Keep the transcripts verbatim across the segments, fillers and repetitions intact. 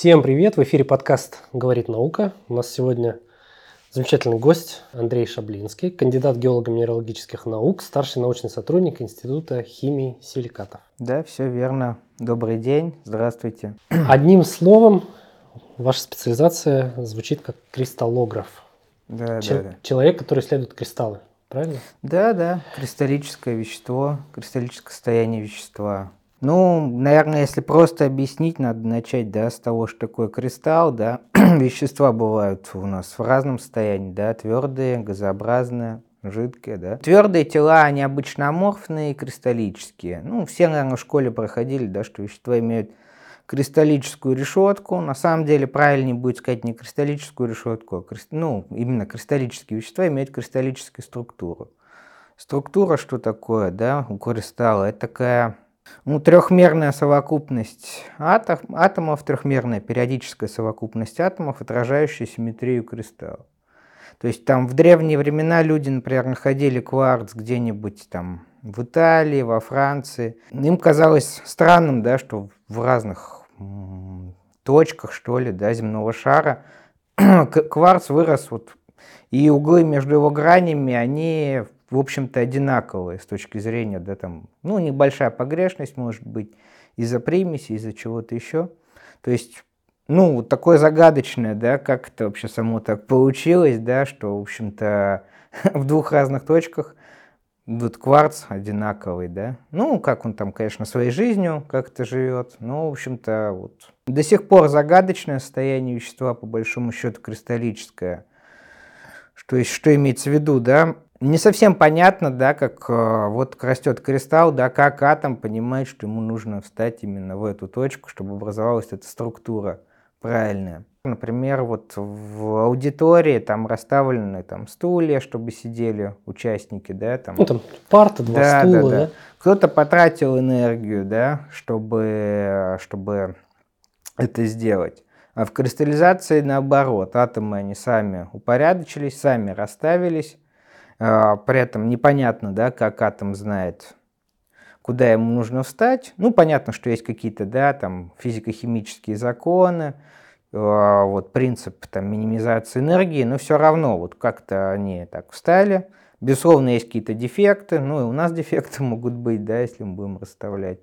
Всем привет! В эфире подкаст «Говорит наука». У нас сегодня замечательный гость Андрей Шаблинский, кандидат геолого-минералогических наук, старший научный сотрудник Института химии силикатов. Да, все верно. Добрый день, здравствуйте. Одним словом, ваша специализация звучит как кристаллограф. Да, Че- да, да. Человек, который исследует кристаллы, правильно? Да, да, кристаллическое вещество, кристаллическое состояние вещества. Ну, наверное, если просто объяснить, надо начать, да, с того, что такое кристалл, да. Вещества бывают у нас в разном состоянии, да, твердые, газообразные, жидкие, да. Твердые тела, они обычно аморфные, кристаллические. Ну, все, наверное, в школе проходили, да, что вещества имеют кристаллическую решетку. На самом деле правильнее будет сказать не кристаллическую решетку, а крист... ну, именно кристаллические вещества имеют кристаллическую структуру. Структура, что такое, да, у кристалла? Это такая, ну, трехмерная совокупность атом, атомов, трехмерная периодическая совокупность атомов, отражающая симметрию кристалла. То есть там в древние времена люди, например, находили кварц где-нибудь там в Италии, во Франции. Им казалось странным, да, что в разных м, точках, что ли, да, земного шара кварц вырос, вот, и углы между его гранями, они, в общем-то, одинаковые с точки зрения, да, там, ну, небольшая погрешность может быть из-за примеси, из-за чего-то еще. То есть, ну, вот такое загадочное, да, как это вообще само так получилось, да, что, в общем-то, в двух разных точках вот кварц одинаковый, да. Ну, как он там, конечно, своей жизнью как-то живет, но, в общем-то, вот до сих пор загадочное состояние вещества, по большому счету, кристаллическое. Что, что имеется в виду, да? Не совсем понятно, да, как э, вот растет кристалл, да, как атом понимает, что ему нужно встать именно в эту точку, чтобы образовалась эта структура правильная. Например, вот в аудитории там расставлены там стулья, чтобы сидели участники, да, там. Ну, там парта, два Да, стула, да, да? да. Кто-то потратил энергию, да, чтобы, чтобы это сделать. А в кристаллизации наоборот, атомы они сами упорядочились, сами расставились. При этом непонятно, да, как атом знает, куда ему нужно встать. Ну, понятно, что есть какие-то, да, там физико-химические законы, вот принцип там минимизации энергии, но все равно вот как-то они так встали. Безусловно, есть какие-то дефекты, ну и у нас дефекты могут быть, да, если мы будем расставлять.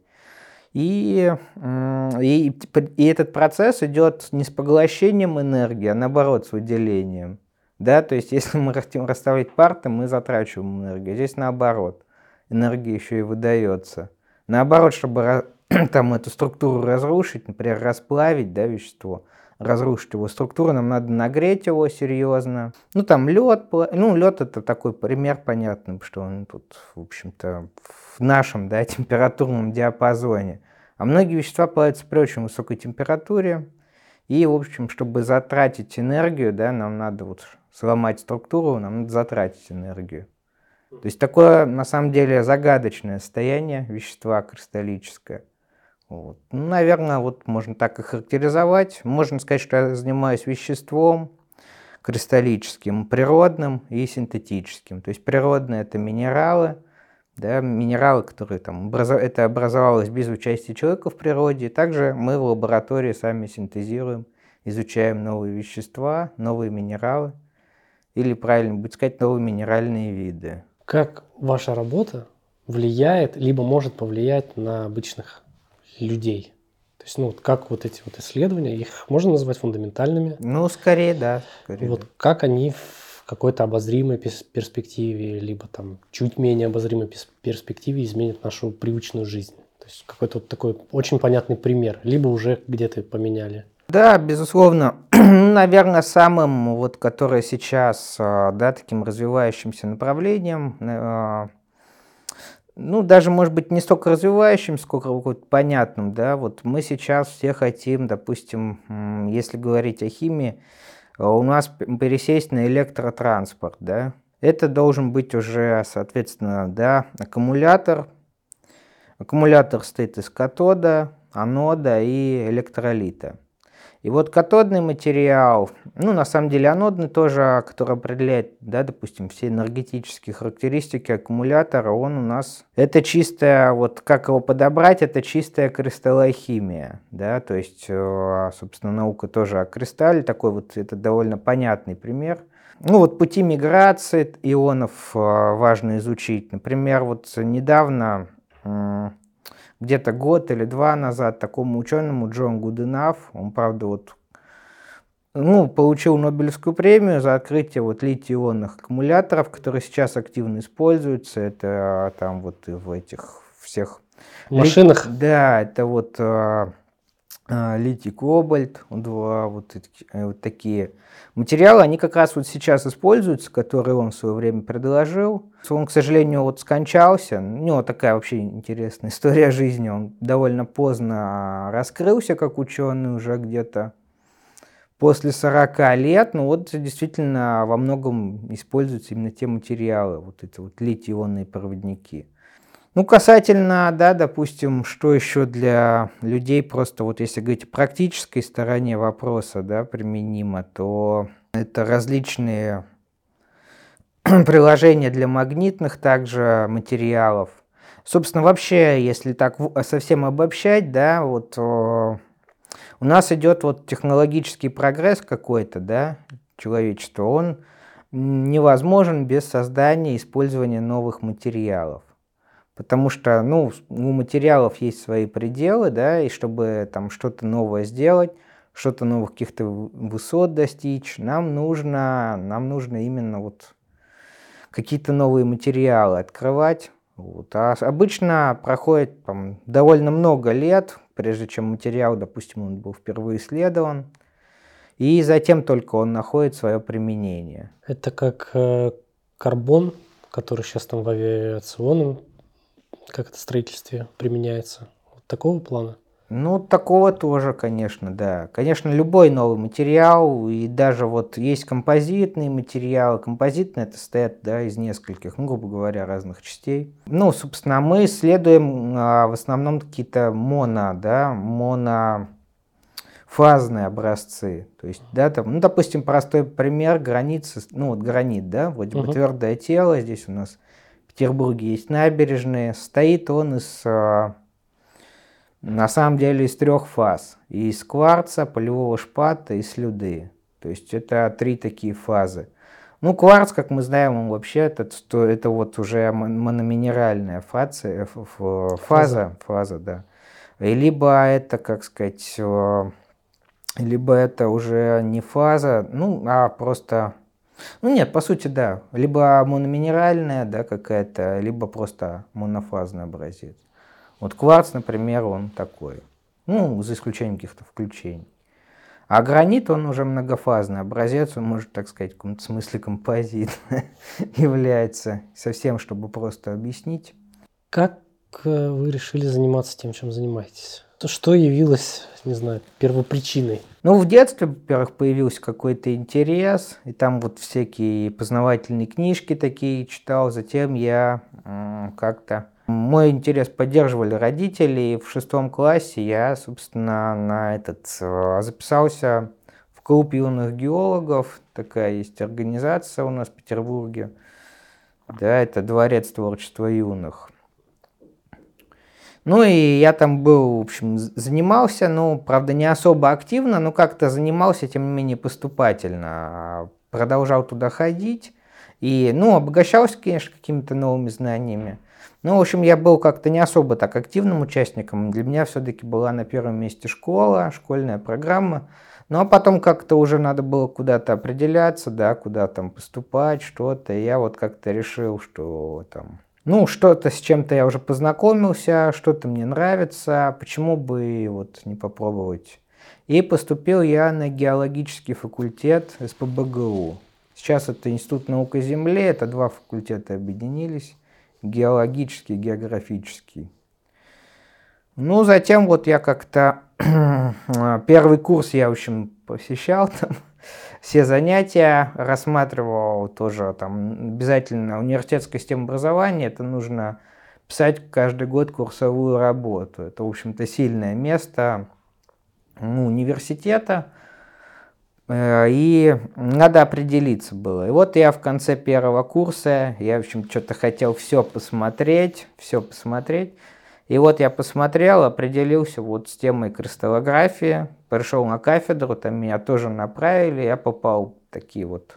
И, и, и этот процесс идет не с поглощением энергии, а наоборот, с выделением. Да? То есть, если мы хотим расставлять парты, мы затрачиваем энергию. Здесь наоборот, энергия еще и выдается. Наоборот, чтобы там, эту структуру разрушить, например, расплавить, да, вещество, разрушить его структуру, нам надо нагреть его серьезно. Ну, там лед, ну, лед это такой пример понятный, что он тут, в общем-то, в нашем, да, температурном диапазоне. А многие вещества плавятся при очень высокой температуре. И, в общем, чтобы затратить энергию, да, нам надо вот сломать структуру, нам надо затратить энергию. То есть такое, на самом деле, загадочное состояние вещества кристаллическое. Вот. Ну, наверное, вот можно так и характеризовать. Можно сказать, что я занимаюсь веществом кристаллическим, природным и синтетическим. То есть природные – это минералы, да, минералы, которые там, образов... это образовалось без участия человека в природе. Также мы в лаборатории сами синтезируем, изучаем новые вещества, новые минералы, или, правильно будет сказать, новые минеральные виды. Как ваша работа влияет, либо может повлиять на обычных людей? То есть, ну, вот как вот эти вот исследования, их можно назвать фундаментальными? Ну, скорее, да. Скорее, вот да. Как они в какой-то обозримой перспективе, либо там чуть менее обозримой перспективе изменят нашу привычную жизнь? То есть какой-то вот такой очень понятный пример, либо уже где-то поменяли. Да, безусловно. Наверное, самым, вот, которое сейчас, да, таким развивающимся направлением, ну, даже, может быть, не столько развивающим, сколько вот понятным, да, вот мы сейчас все хотим, допустим, если говорить о химии, у нас пересесть на электротранспорт, да. Это должен быть уже, соответственно, да, аккумулятор. Аккумулятор состоит из катода, анода и электролита. И вот катодный материал, ну, на самом деле анодный тоже, который определяет, да, допустим, все энергетические характеристики аккумулятора, он у нас, это чистая, вот как его подобрать, это чистая кристаллохимия, да, то есть, собственно, наука тоже о кристалле, такой вот, это довольно понятный пример. Ну, вот пути миграции ионов важно изучить. Например, вот недавно, где-то год или два назад, такому ученому Джон Гуденаф, он, правда, вот, ну, получил Нобелевскую премию за открытие вот литий-ионных аккумуляторов, которые сейчас активно используются. Это там вот и в этих всех машинах. Ли... Да, это вот а, а, литий-кобальт, два вот, вот такие материалы, они как раз вот сейчас используются, которые он в свое время предложил. Он, к сожалению, вот скончался. У него такая вообще интересная история жизни. Он довольно поздно раскрылся как ученый, уже где-то после сорока лет. Но вот действительно во многом используются именно те материалы, вот эти вот литий-ионные проводники. Ну, касательно, да, допустим, что еще для людей, просто вот если говорить о практической стороне вопроса, да, применимо, то это различные приложения для магнитных также материалов. Собственно, вообще, если так совсем обобщать, да, вот у нас идет вот технологический прогресс какой-то, да, человечества, он невозможен без создания и использования новых материалов. Потому что, ну, у материалов есть свои пределы, да, и чтобы там что-то новое сделать, что-то новых каких-то высот достичь, нам нужно, нам нужно именно вот какие-то новые материалы открывать. Вот. А обычно проходит там довольно много лет, прежде чем материал, допустим, он был впервые исследован, и затем только он находит свое применение. Это как э, карбон, который сейчас там в авиационном как это строительстве применяется? Вот такого плана? Ну, такого тоже, конечно, да. Конечно, любой новый материал, и даже вот есть композитные материалы. Композитные это состоят, да, из нескольких, ну, грубо говоря, разных частей. Ну, собственно, мы исследуем а, в основном какие-то моно, да, монофазные образцы. То есть, да, там, ну, допустим, простой пример границы, ну, вот гранит, да, вроде бы Угу. твердое тело, здесь у нас в Петербурге есть набережные, состоит он из... На самом деле из трех фаз. Из кварца, полевого шпата и слюды. То есть это три такие фазы. Ну, кварц, как мы знаем, он вообще это, это вот уже мономинеральная фаза, фаза, фаза, фаза, да. И либо это, как сказать, либо это уже не фаза, ну, а просто... Ну, нет, по сути, да. Либо мономинеральная, да, какая-то, либо просто монофазный образец. Вот кварц, например, он такой, ну, за исключением каких-то включений. А гранит, он уже многофазный образец, он может, так сказать, в каком-то смысле композит является, совсем, чтобы просто объяснить. Как вы решили заниматься тем, чем занимаетесь? Что явилось, не знаю, первопричиной? Ну, в детстве, во-первых, появился какой-то интерес, и там вот всякие познавательные книжки такие читал, затем я м, как-то... Мой интерес поддерживали родители, и в шестом классе я, собственно, на этот записался в клуб юных геологов. Такая есть организация у нас в Петербурге. Да, это Дворец творчества юных. Ну и я там был, в общем, занимался, ну, правда, не особо активно, но как-то занимался, тем не менее, поступательно. Продолжал туда ходить и, ну, обогащался, конечно, какими-то новыми знаниями. Ну, в общем, я был как-то не особо так активным участником. Для меня все-таки была на первом месте школа, школьная программа. Ну, а потом как-то уже надо было куда-то определяться, да, куда там поступать, что-то. И я вот как-то решил, что там... Ну, что-то с чем-то я уже познакомился, что-то мне нравится, почему бы вот не попробовать. И поступил я на геологический факультет эс пэ бэ гэ у. Сейчас это Институт наук о Земле, это два факультета объединились. Геологический, географический. Ну, затем вот я как-то первый курс я, в общем, посещал там все занятия, рассматривал тоже там обязательно университетская система образования, это нужно писать каждый год курсовую работу. Это, в общем-то, сильное место ну, университета, э, и надо определиться было. И вот я в конце первого курса, я, в общем, что-то хотел все посмотреть, все посмотреть. И вот я посмотрел, определился вот с темой кристаллографии, пришел на кафедру, там меня тоже направили, я попал в такие вот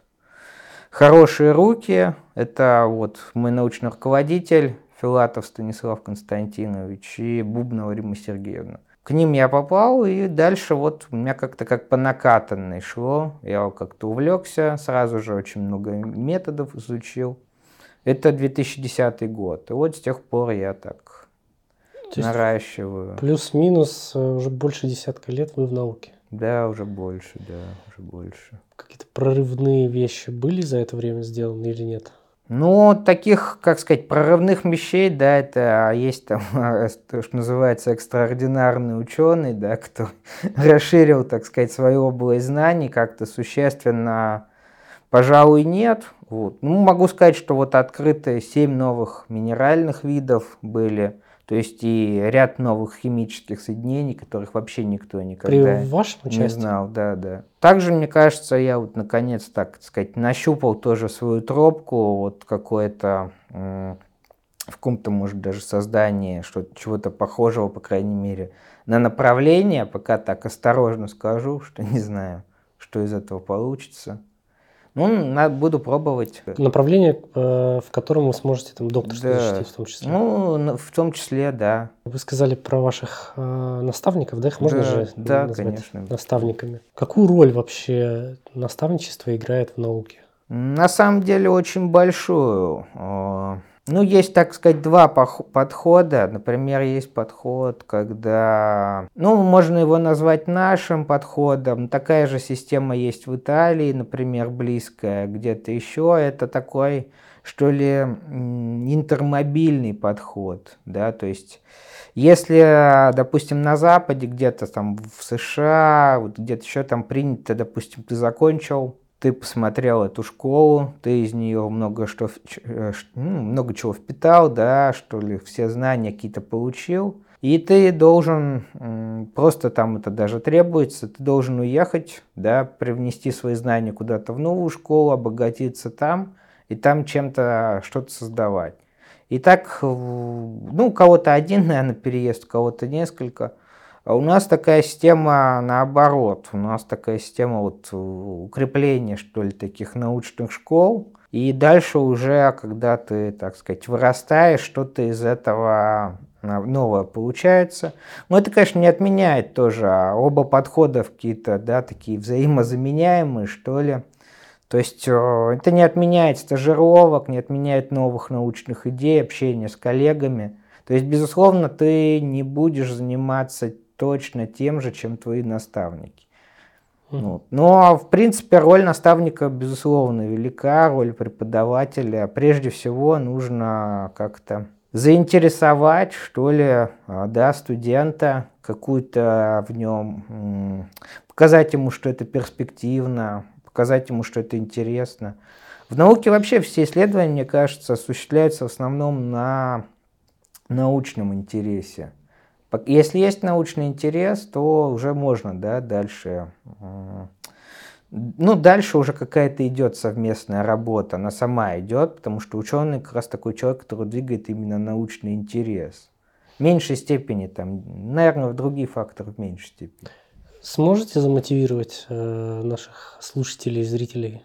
хорошие руки. Это вот мой научный руководитель Филатов Станислав Константинович и Бубнова Римма Сергеевна. К ним я попал, и дальше вот у меня как-то как по накатанной шло. Я как-то увлекся, сразу же очень много методов изучил. Это две тысячи десятый год. И вот с тех пор я так То есть наращиваю. плюс-минус э, уже больше десятка лет вы в науке. Да, уже больше, да, уже больше. Какие-то прорывные вещи были за это время сделаны или нет? Ну, таких, как сказать, прорывных вещей, да, это есть там, то, что называется, экстраординарный ученый, да, кто расширил, так сказать, свою область знаний как-то существенно, пожалуй, нет. Вот. Ну, могу сказать, что вот открыты семь новых минеральных видов были, то есть и ряд новых химических соединений, которых вообще никто никогда При вашем не участии? знал. Да, да. Также, мне кажется, я вот наконец, так сказать, нащупал тоже свою тропку, вот какое-то м, в каком-то, может, даже создании что чего-то похожего, по крайней мере, на направление. Пока так осторожно скажу, что не знаю, что из этого получится. Ну, надо, буду пробовать. Направление, э, в котором вы сможете там докторство Да. защитить в том числе. Ну, н- в том числе, да. Вы сказали про ваших э, наставников, да? Их можно Да, же да, назвать конечно. наставниками. Какую роль вообще наставничество играет в науке? На самом деле очень большую. Э, Ну, есть, так сказать, два пох- подхода. Например, есть подход, когда, ну, можно его назвать нашим подходом. Такая же система есть в Италии, например, близкая, где-то еще. Это такой, что ли, м, интермобильный подход, да, то есть если, допустим, на Западе, где-то там в США, вот где-то еще там принято, допустим, ты закончил, ты посмотрел эту школу, ты из нее много, что, в- ч- э, ш- ну, много чего впитал, да, что ли, все знания какие-то получил, и ты должен, м, просто там это даже требуется, ты должен уехать, да, привнести свои знания куда-то в новую школу, обогатиться там, и там чем-то что-то создавать. И так, э, ну, у кого-то один, наверное, переезд, у кого-то несколько. А у нас такая система наоборот. У нас такая система вот э, укрепления, что ли, таких научных школ. И дальше уже, когда ты, так сказать, вырастаешь, что-то из этого а, новое получается. Но это, конечно, не отменяет тоже. А оба подхода какие-то, да, такие взаимозаменяемые, что ли. То есть э, это не отменяет стажировок, не отменяет новых научных идей, общения с коллегами. То есть, безусловно, ты не будешь заниматься точно тем же, чем твои наставники. Мгм. Ну, но, в принципе, роль наставника, безусловно, велика, роль преподавателя. Прежде всего, нужно как-то заинтересовать, что ли, а, да, студента, какую-то в нем, м, показать ему, что это перспективно, показать ему, что это интересно. В науке вообще все исследования, мне кажется, осуществляются в основном на научном интересе. Пок- Если есть научный интерес, то уже можно, да, дальше. м, Ну, дальше уже какая-то идет совместная работа, она сама идет, потому что ученый как раз такой человек, который двигает именно научный интерес. В меньшей степени, там, наверное, в другие факторы в меньшей степени. Сможете замотивировать э, наших слушателей, зрителей,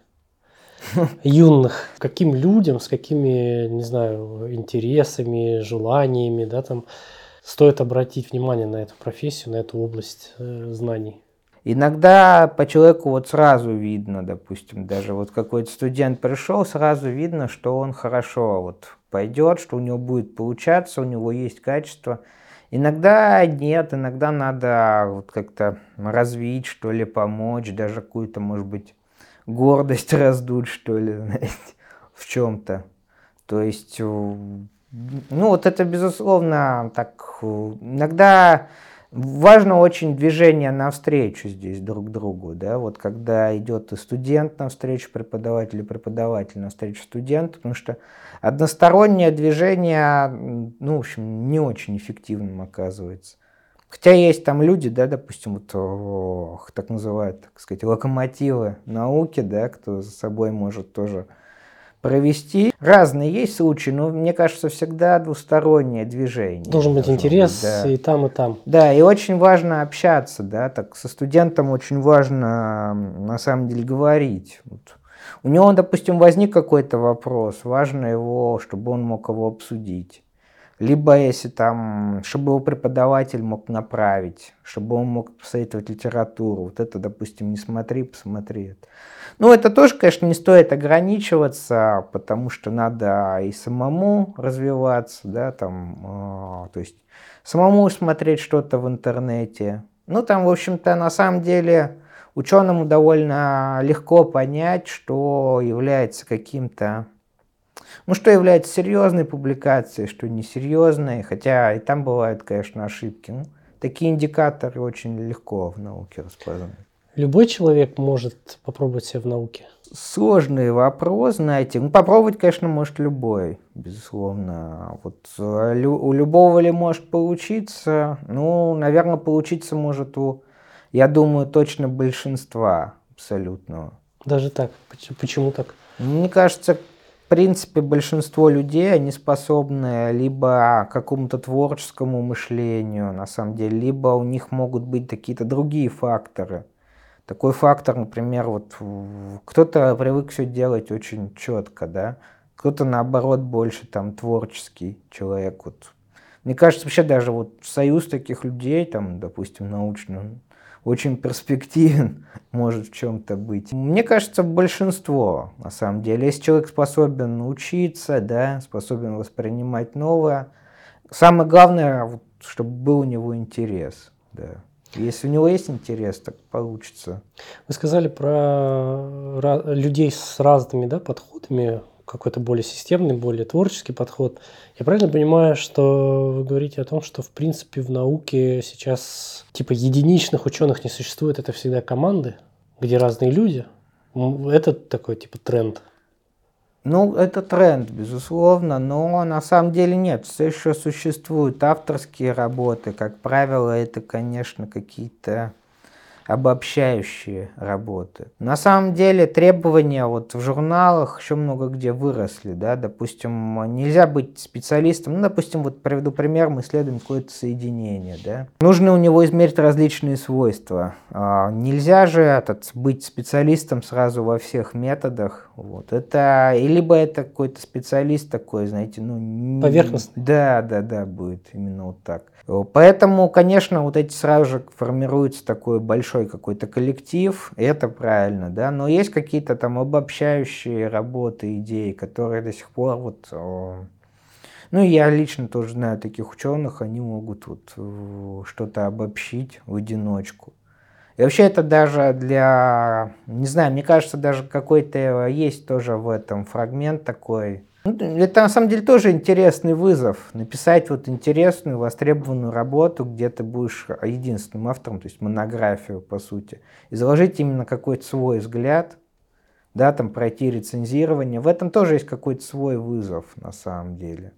юных, каким людям, с какими, не знаю, интересами, желаниями, да, там, стоит обратить внимание на эту профессию, на эту область э, знаний? Иногда по человеку вот сразу видно, допустим, даже вот какой-то студент пришел, сразу видно, что он хорошо вот пойдет, что у него будет получаться, у него есть качество. Иногда нет, иногда надо вот как-то развить, что ли, помочь, даже какую-то, может быть, гордость раздуть, что ли, знаете, в чем-то. То есть, э, ну вот это, безусловно, так, э, иногда важно очень движение навстречу здесь друг другу, да, вот когда идет и студент навстречу преподавателю, преподаватель навстречу студенту, потому что одностороннее движение, м, ну, в общем, не очень эффективным оказывается. Хотя есть там люди, да, допустим, вот, о, так называют, так сказать, локомотивы науки, да, кто за собой может тоже провести. Разные есть случаи, но мне кажется, всегда двустороннее движение. Должен быть интерес быть, да. и там, и там. Да, и очень важно общаться, да, так со студентом очень важно на самом деле говорить. Вот. У него, допустим, возник какой-то вопрос, важно его, чтобы он мог его обсудить. Либо если там, чтобы его преподаватель мог направить, чтобы он мог посоветовать литературу. Вот это, допустим, не смотри, посмотри. Ну, это тоже, конечно, не стоит ограничиваться, потому что надо и самому развиваться, да, там, э, то есть самому смотреть что-то в интернете. Ну, там, в общем-то, на самом деле ученому довольно легко понять, что является каким-то... Ну, что является серьезной публикацией, что несерьезной, хотя и там бывают, конечно, ошибки. Ну, такие индикаторы очень легко в науке распознать. Любой человек может попробовать себя в науке? Сложный вопрос, знаете. Ну, попробовать, конечно, может любой, безусловно. Вот у любого ли может получиться? Ну, наверное, получиться может у, я думаю, точно большинства абсолютного. Даже так? Почему так? Мне кажется, в принципе, большинство людей, они способны либо к какому-то творческому мышлению, на самом деле, либо у них могут быть какие-то другие факторы. Такой фактор, например, вот кто-то привык все делать очень четко, да, кто-то, наоборот, больше там творческий человек. Вот. Мне кажется, вообще даже вот союз таких людей, там, допустим, научный, очень перспективен может в чем-то быть. Мне кажется, большинство, на самом деле. Если человек способен учиться, да, способен воспринимать новое, самое главное, вот, чтобы был у него интерес. Да. Если у него есть интерес, так получится. Вы сказали про людей с разными, да, подходами, какой-то более системный, более творческий подход. Я правильно понимаю, что вы говорите о том, что в принципе в науке сейчас типа единичных ученых не существует, это всегда команды, где разные люди? Это такой типа тренд? Ну, это тренд, безусловно, но на самом деле нет. Все еще существуют авторские работы. Как правило, это, конечно, какие-то обобщающие работы. На самом деле требования вот в журналах еще много где выросли, да, допустим, нельзя быть специалистом, ну, допустим, вот приведу пример, мы исследуем какое-то соединение, да, нужно у него измерить различные свойства, а, нельзя же этот, быть специалистом сразу во всех методах, вот, это, и либо это какой-то специалист такой, знаете, ну, поверхностный. Да, да, да, будет именно вот так. Поэтому, конечно, вот эти сразу же формируется такой большой какой-то коллектив, и это правильно, да, но есть какие-то там обобщающие работы, идеи, которые до сих пор вот, ну, я лично тоже знаю таких ученых, они могут вот что-то обобщить в одиночку. И вообще это даже для, не знаю, мне кажется, даже какой-то есть тоже в этом фрагмент такой. Это на самом деле тоже интересный вызов. Написать вот интересную, востребованную работу, где ты будешь единственным автором, то есть монографию, по сути. И заложить именно какой-то свой взгляд, да, там пройти рецензирование. В этом тоже есть какой-то свой вызов, на самом деле,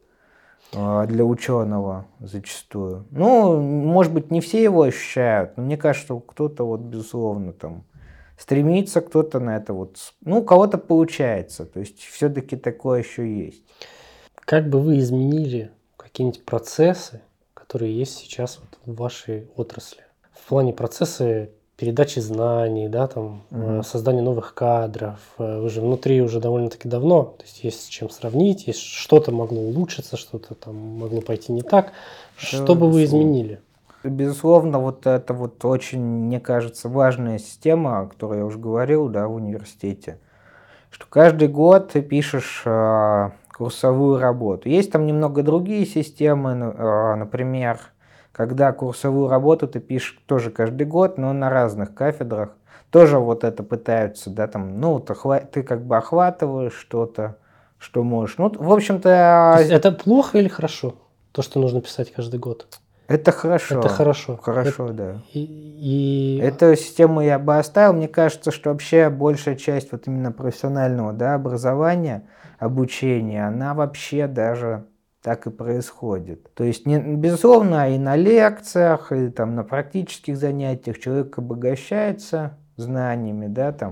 для ученого зачастую. Ну, может быть, не все его ощущают, но мне кажется, что кто-то вот, безусловно, там стремится, кто-то на это вот, ну, у кого-то получается, то есть все-таки такое еще есть. Как бы вы изменили какие-нибудь процессы, которые есть сейчас вот в вашей отрасли? В плане процессы передачи знаний, да, там, угу. создания новых кадров. Вы же внутри уже довольно-таки давно, то есть есть с чем сравнить, есть что-то могло улучшиться, что-то там могло пойти не так. Что бы вы изменили? Безусловно, вот это вот очень, мне кажется, важная система, о которой я уже говорил, да, в университете, что каждый год ты пишешь э, курсовую работу. Есть там немного другие системы, э, например, когда курсовую работу ты пишешь тоже каждый год, но на разных кафедрах. Тоже вот это пытаются, да, там, ну, ты, ты как бы охватываешь что-то, что можешь. Ну, в общем-то... То есть это плохо или хорошо, то, что нужно писать каждый год? Это хорошо. Это хорошо. Хорошо, это, да. И, и... Эту систему я бы оставил. Мне кажется, что вообще большая часть вот именно профессионального, да, образования, обучения, она вообще даже так и происходит. То есть, не, безусловно, и на лекциях, и там на практических занятиях человек обогащается знаниями, да, там,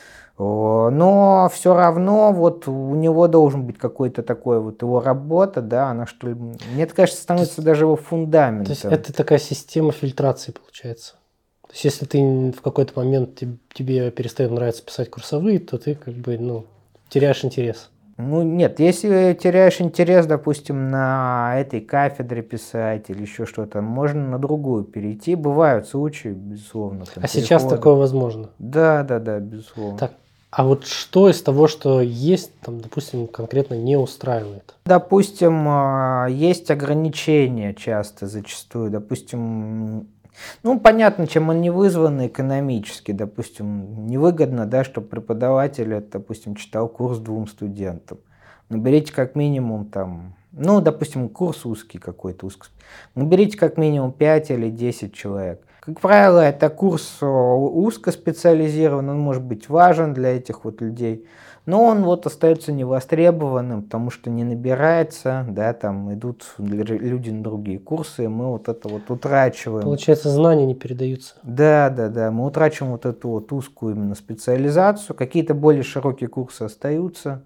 но все равно вот у него должен быть какой-то такой вот его работа, да, она что ли, мне кажется, становится есть, даже его фундаментом. То есть это такая система фильтрации получается. То есть если ты в какой-то момент тебе перестает нравиться писать курсовые, то ты как бы, ну, теряешь интерес. Ну нет, если теряешь интерес, допустим, на этой кафедре писать или еще что-то, можно на другую перейти. Бывают случаи, безусловно. Там, а сейчас перехода. такое возможно? Да, да, да, безусловно. Так, а вот что из того, что есть, там, допустим, конкретно не устраивает? Допустим, есть ограничения часто, зачастую. Допустим, ну, понятно, чем они вызваны экономически. Допустим, невыгодно, да, чтобы преподаватель, допустим, читал курс двум студентам. Наберите как минимум там, ну, допустим, курс узкий какой-то. Узкий. Наберите как минимум пять или десять человек. Как правило, это курс узкоспециализированный, он может быть важен для этих вот людей, но он вот остается невостребованным, потому что не набирается, да, там идут люди на другие курсы, и мы вот это вот утрачиваем. Получается, знания не передаются. Да, да, да, мы утрачиваем вот эту вот узкую именно специализацию, какие-то более широкие курсы остаются.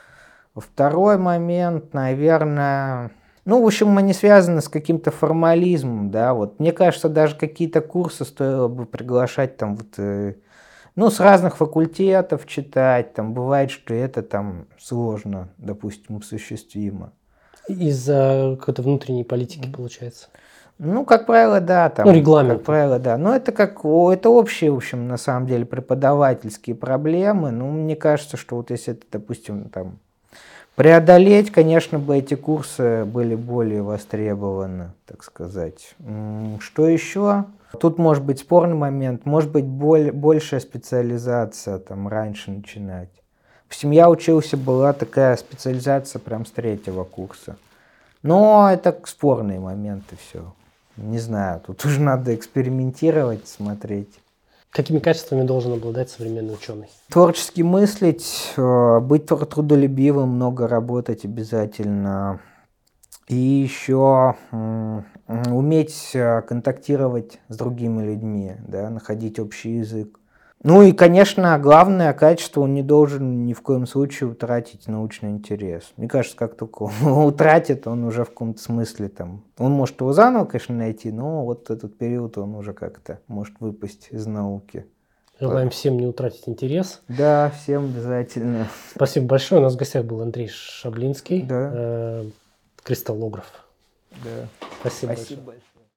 Второй момент, наверное... Ну, в общем, они связаны с каким-то формализмом, да, вот. Мне кажется, даже какие-то курсы стоило бы приглашать там вот, э, ну, с разных факультетов читать, там, бывает, что это там сложно, допустим, осуществимо. Из-за какой-то внутренней политики, mm-hmm. получается. Ну, как правило, да, там. Ну, регламент. Как правило, да. Но это как, это общие, в общем, на самом деле, преподавательские проблемы. Ну, мне кажется, что вот если это, допустим, там, преодолеть, конечно, бы эти курсы были более востребованы, так сказать. Что еще? Тут может быть спорный момент, может быть боль, большая специализация, там, раньше начинать. Допустим, я учился, была такая специализация прям с третьего курса. Но это спорные моменты все. Не знаю, тут уже надо экспериментировать, смотреть. Какими качествами должен обладать современный ученый? Творчески мыслить, быть трудолюбивым, много работать обязательно. И еще уметь контактировать с другими людьми, да, находить общий язык. Ну и, конечно, главное качество, он не должен ни в коем случае утратить научный интерес. Мне кажется, как только он утратит, он уже в каком-то смысле там... Он может его заново, конечно, найти, но вот этот период он уже как-то может выпасть из науки. Желаем всем не утратить интерес. Да, всем обязательно. Спасибо большое. У нас в гостях был Андрей Шаблинский, да. э, кристаллограф. Да. Спасибо, Спасибо большое. большое.